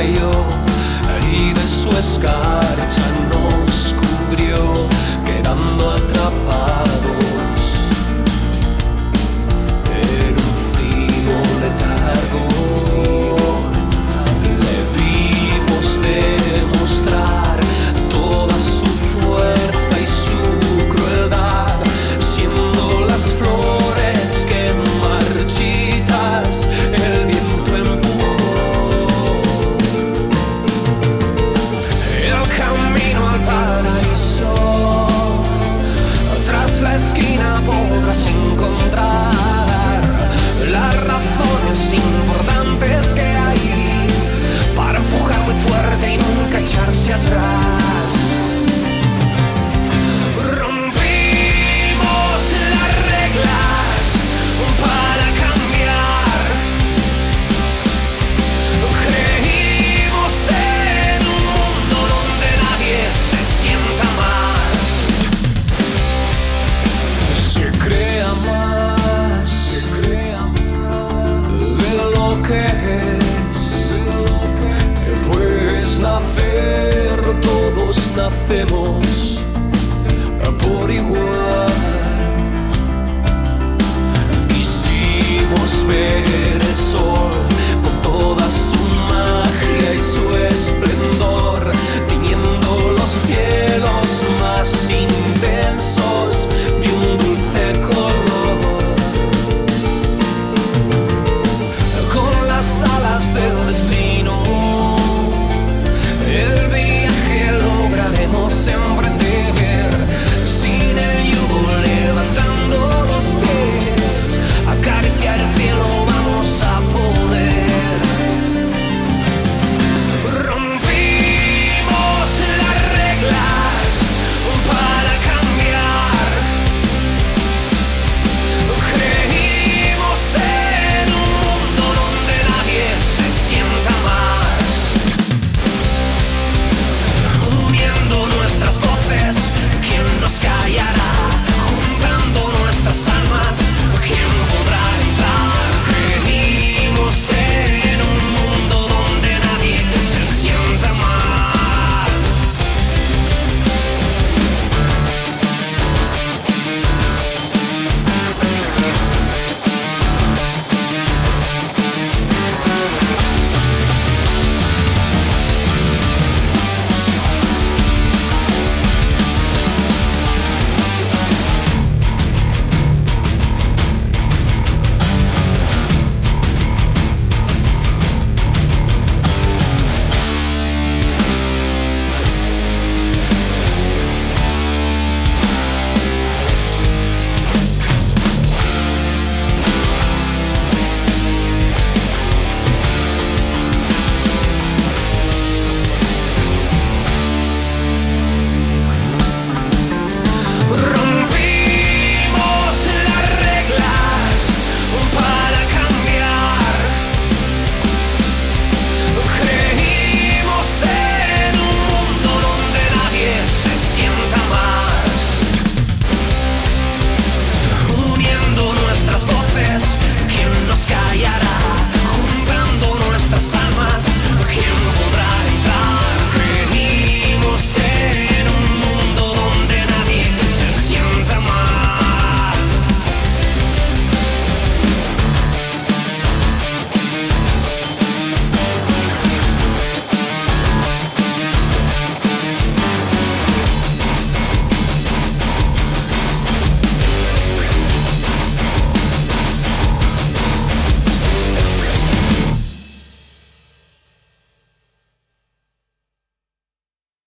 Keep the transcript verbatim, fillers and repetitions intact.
cayó y de su escarcha nos cubrió, quedando atrapados en un frío letargo. Le vimos demostrar toda su fuerza y su crueldad, siendo las flores que marchitas el viento empujó. El camino al paraíso, tras la esquina podrás encontrar las razones importantes que hay para empujar muy fuerte y nunca echarse atrás. Rompimos las reglas para cambiar. Creímos en un mundo donde nadie se sienta más. Se crea más, se crea más de lo que es. Pues nacer, todos nacemos